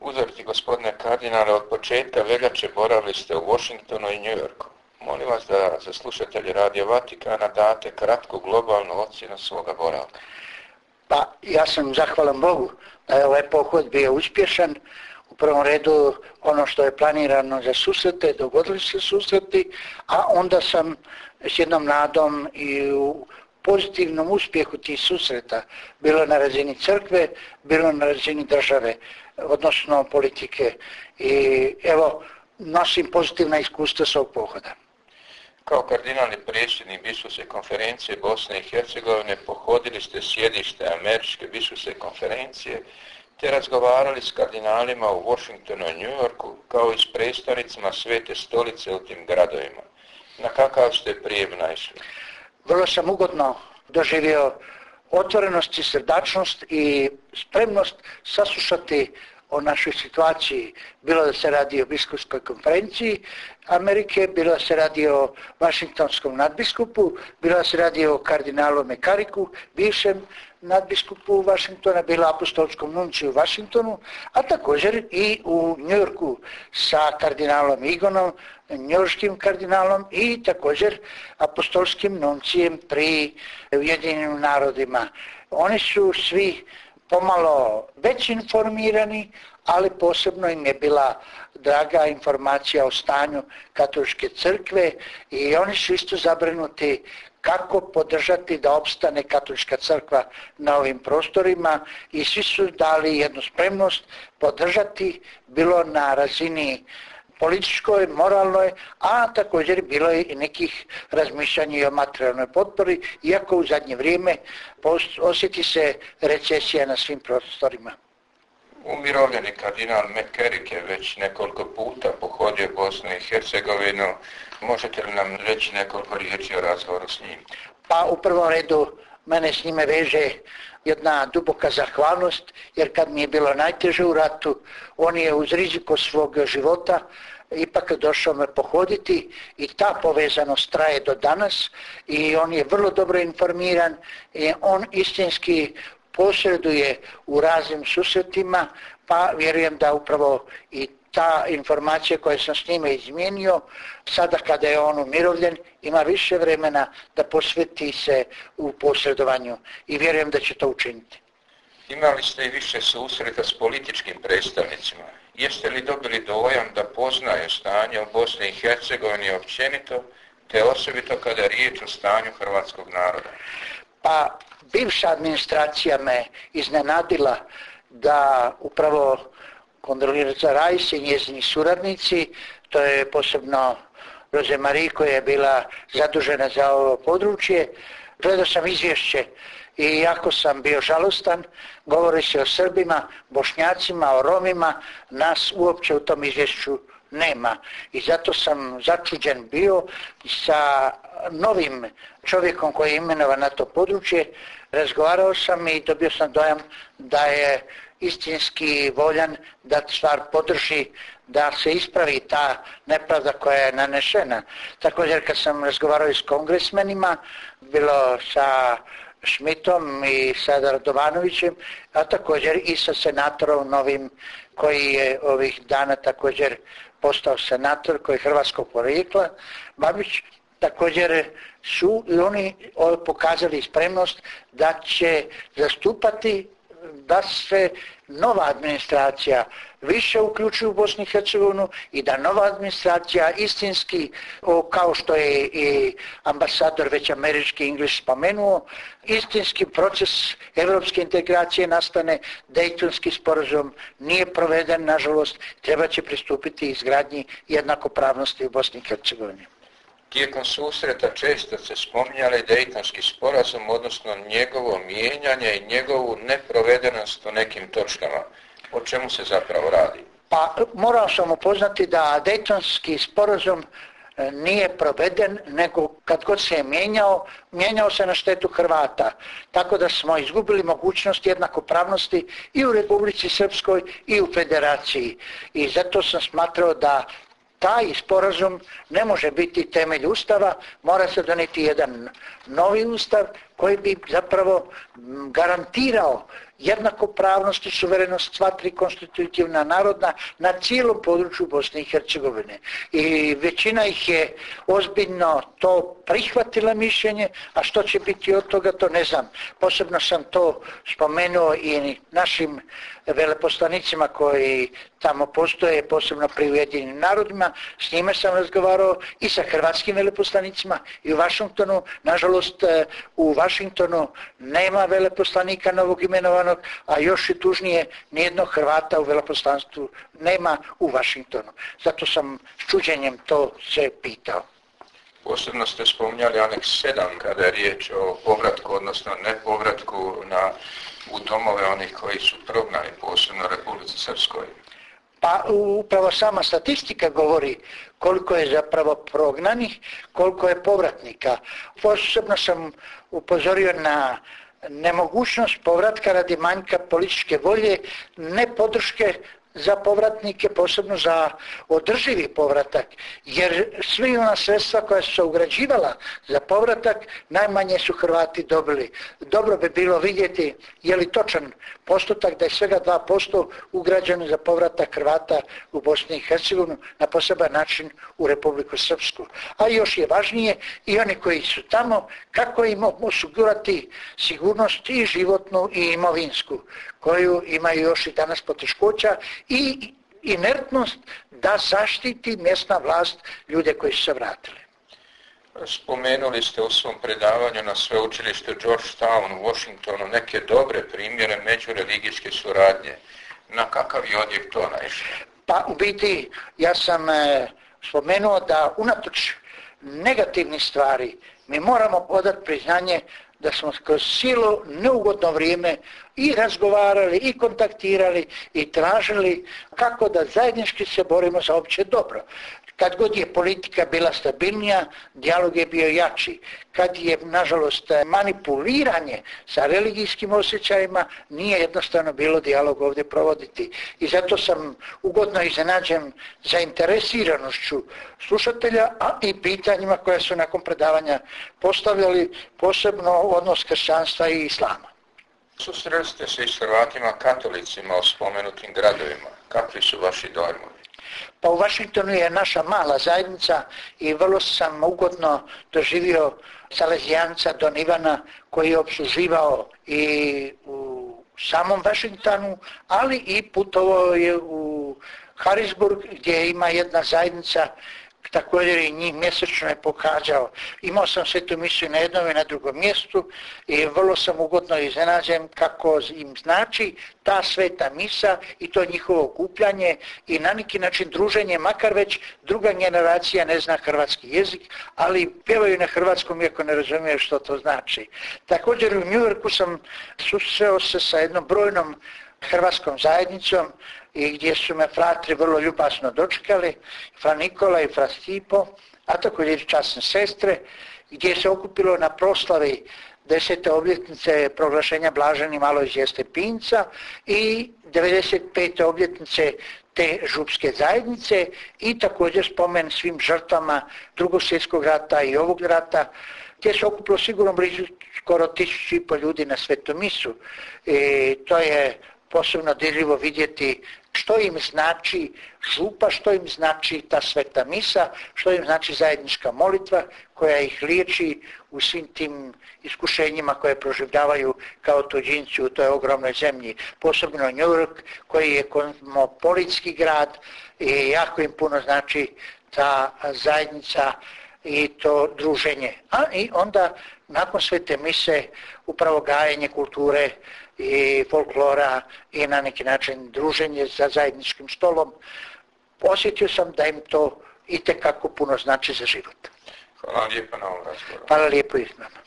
uzoriti gospodine kardinale, od početka veljače boravili ste u Washingtonu i New Yorku. Molim vas da za slušatelji Radio Vatikana date kratku globalnu ocjenu svoga boravka. Pa ja sam zahvalan Bogu da je ovaj pohod bio uspješan. U prvom redu ono što je planirano za susrete, dogodili se susreti, a onda sam s jednom nadom i u pozitivnom uspjehu tih susreta, bilo na razini crkve, bilo na razini države, odnosno politike. I evo, nosim pozitivna iskustva svog pohoda. Kao kardinalni predsjednik Biskupske konferencije Bosne i Hercegovine pohodili ste sjedište Američke biskupske konferencije te razgovarali s kardinalima u Washingtonu i New Yorku kao i s predstavnicima Svete stolice u tim gradovima. Na kakav ste prijem naišli? Vrlo sam ugodno doživio otvorenost i srdačnost i spremnost saslušati o našoj situaciji, bilo da se radi o biskupskoj konferenciji Amerike, bilo da se radi o Vašingtonskom nadbiskupu, bilo da se radi o kardinalu Mekariku, bivšem nadbiskupu Vašingtona, bilo apostolskom nunciju u Vašingtonu, a također i u Njujorku sa kardinalom Igonom, njujorškim kardinalom i također apostolskim nuncijem pri Ujedinjenim narodima. Oni su svi pomalo već informirani, ali posebno im je bila draga informacija o stanju katoličke crkve i oni su isto zabrinuti kako podržati da opstane katolička crkva na ovim prostorima i svi su dali jednu spremnost podržati, bilo na razini političkoj, moralnoj, a također bilo je i nekih razmišljanja i o materijalnoj potpori, iako u zadnje vrijeme osjeti se recesija na svim prostorima. Umirovljeni kardinal McCarrick je već nekoliko puta pohodio Bosnu i Hercegovinu. Možete li nam reći nekoliko riječi o razgovoru s njim? Pa u prvom redu mene s njime veže jedna duboka zahvalnost, jer kad mi je bilo najteže u ratu, on je uz riziko svog života ipak došao me pohoditi i ta povezanost traje do danas i on je vrlo dobro informiran i on istinski posreduje u raznim susretima, pa vjerujem da upravo i ta informacija koju sam s njime izmijenio, sada kada je on umirovljen, ima više vremena da posveti se u posredovanju i vjerujem da će to učiniti. Imali ste i više susreta s političkim predstavnicima. Jeste li dobili dojam da poznaju stanje u Bosni i Hercegovini općenito, te osobito kada je riječ o stanju hrvatskog naroda? Pa bivša administracija me iznenadila da upravo Kondoliza Rice i njezini suradnici, to je posebno Roze Marie koja je bila zadužena za ovo područje. Gledao sam izvješće i jako sam bio žalostan, govori se o Srbima, Bošnjacima, o Romima, nas uopće u tom izvješću nema. I zato sam začuđen bio sa novim čovjekom koji je imenovan na to područje. Razgovarao sam i dobio sam dojam da je istinski voljan da stvar podrži, da se ispravi ta nepravda koja je nanešena. Također kad sam razgovarao i s kongresmenima, bilo sa Schmidtom i sa Radovanovićem, a također i sa senatorom novim koji je ovih dana također postao senator, koji je hrvatskog porijekla, Babić, također su i oni pokazali spremnost da će zastupati da se nova administracija više uključuje u Bosnu i Hercegovinu i da nova administracija istinski, kao što je i ambasador već američki English spomenuo, istinski proces evropske integracije nastane. Dejtonski sporazum nije proveden, nažalost, treba će pristupiti izgradnji jednakopravnosti u Bosni i Hercegovini. Tijekom susreta često se spominjali Dejtonski sporazum, odnosno njegovo mijenjanje i njegovu neprovedenost u nekim točkama. O čemu se zapravo radi? Pa morao sam upoznati da Dejtonski sporazum nije proveden, nego kad god se je mijenjao se na štetu Hrvata. Tako da smo izgubili mogućnost jednakopravnosti i u Republici Srpskoj i u Federaciji. I zato sam smatrao da taj sporazum ne može biti temelj Ustava, mora se donijeti jedan novi Ustav koji bi zapravo garantirao jednakopravnost i suverenost sva tri konstitutivna naroda na cijelom području Bosne i Hercegovine. I većina ih je ozbiljno to prihvatila mišljenje, a što će biti od toga, to ne znam. Posebno sam to spomenuo i našim veleposlanicima koji tamo postoje, posebno pri Ujedinjenim narodima, s njime sam razgovarao i sa hrvatskim veleposlanicima i u Vašingtonu. Nažalost, u Vašingtonu nema veleposlanika novog imenovanog, a još i tužnije, nijednog Hrvata u veleposlanstvu nema u Vašingtonu. Zato sam s čuđenjem to se pitao. Posebno ste spominjali aneks 7 kada je riječ o povratku, odnosno nepovratku u domove onih koji su prognani, posebno u Republici Srpskoj. Pa upravo sama statistika govori koliko je zapravo prognanih, koliko je povratnika. Posebno sam upozorio na nemogućnost povratka radi manjka političke volje, ne podrške za povratnike, posebno za održivi povratak, jer svi ona sredstva koja su se ugrađivala za povratak, najmanje su Hrvati dobili. Dobro bi bilo vidjeti je li točan postotak da je svega 2% ugrađeno za povratak Hrvata u Bosni i Hercegovinu, na poseban način u Republiku Srpsku. A još je važnije i oni koji su tamo, kako im osigurati sigurnost i životnu i imovinsku, koju imaju još i danas poteškoća, i inertnost da zaštiti mjesna vlast ljude koji su se vratili. Spomenuli ste u svom predavanju na sveučilištu Georgetown u Washingtonu neke dobre primjere međureligijske suradnje. Na kakav je odjek to naišlo? Pa u biti ja sam spomenuo da unatoč negativnih stvari mi moramo odati priznanje da smo kroz cijelo neugodno vrijeme i razgovarali i kontaktirali i tražili kako da zajednički se borimo za opće dobro. Kad god je politika bila stabilnija, dijalog je bio jači. Kad je, nažalost, manipuliranje sa religijskim osjećajima, nije jednostavno bilo dijalog ovdje provoditi. I zato sam ugodno iznenađen zainteresiranošću slušatelja, a i pitanjima koja su nakon predavanja postavljali, posebno odnos kršćanstva i islama. Susreli ste se i s Hrvatima katolicima u spomenutim gradovima. Kakvi su vaši dojmovi? Pa u Vašingtonu je naša mala zajednica i vrlo sam ugodno doživio Salezijanca Don Ivana koji je opsluživao i u samom Vašingtonu, ali i putovao je u Harrisburg gdje ima jedna zajednica, također i njih mjesečno je pohađao. Imao sam svetu misiju na jednom i na drugom mjestu i vrlo sam ugodno iznenađen kako im znači ta sveta misa i to njihovo okupljanje i na neki način druženje, makar već druga generacija ne zna hrvatski jezik, ali pjevaju na hrvatskom iako ne razumiju što to znači. Također u New Yorku sam susreo se sa jednom brojnom hrvatskom zajednicom i gdje su me fratri vrlo ljubazno dočekali, fra Nikola i fra Stipo, a također i časne sestre, gdje se okupilo na proslavi 10. obljetnice proglašenja blaženim Alojzija Stepinca i 95. obljetnice te župske zajednice i također spomen svim žrtvama Drugog svjetskog rata i ovog rata, gdje se okupilo sigurno blizu skoro 1500 ljudi na svetu misu. I to je posebno dirljivo vidjeti što im znači župa, što im znači ta sveta misa, što im znači zajednička molitva koja ih liječi u svim tim iskušenjima koje proživljavaju kao tuđinci u toj ogromnoj zemlji. Posebno New York koji je kozmopolitski grad i jako im puno znači ta zajednica i to druženje. A i onda nakon svete mise upravo gajenje kulture i folklora i na neki način druženje za zajedničkim stolom. Osjetio sam da im to itekako puno znači za život. Hvala lijepo na ovom razgovoru. Hvala lijepo i vama.